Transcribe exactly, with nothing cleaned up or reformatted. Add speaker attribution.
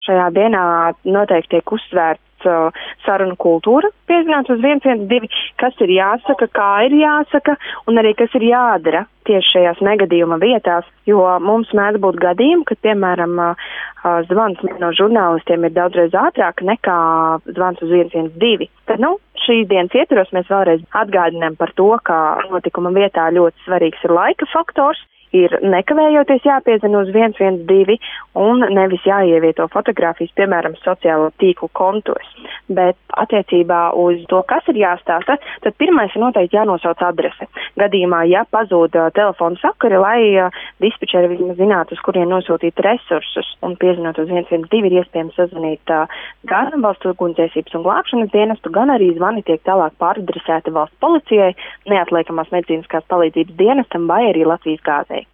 Speaker 1: Šajā dienā noteikti tiek uzsvērts uh, sarunu kultūra, piezināt uz viens viens divi, kas ir jāsaka, kā ir jāsaka, un arī kas ir jādara tieši šajās negadījuma vietās, jo mums mēdz būt gadījumi, kad, piemēram, uh, zvans no žurnālistiem ir daudzreiz ātrāk nekā zvans uz viens viens divi. Tad, nu, šīs dienas ietvaros mēs vēlreiz atgādinām par to, ka notikuma vietā ļoti svarīgs ir laika faktors, ir nekavējoties jāpiezina uz viens viens divi un nevis jāievieto fotogrāfijas, piemēram, sociālo tīklu kontos. Bet attiecībā uz to, kas ir jāstāsta, tad pirmais ir noteikti jānosauc adrese. Gadījumā, ja pazūd uh, telefonu sakari, lai uh, dispečeri vismaz zinātu, uz kurien nosūtīt resursus, un piezinot uz viens viens divi ir iespējams sazvanīt uh, gan valsts ugunsdzēsības un glābšanas dienestu, gan arī zvani tiek tālāk pāradresēti valsts policijai, neatliekamās medicīniskās palīdzības dienestam vai arī Latvijas gāzei.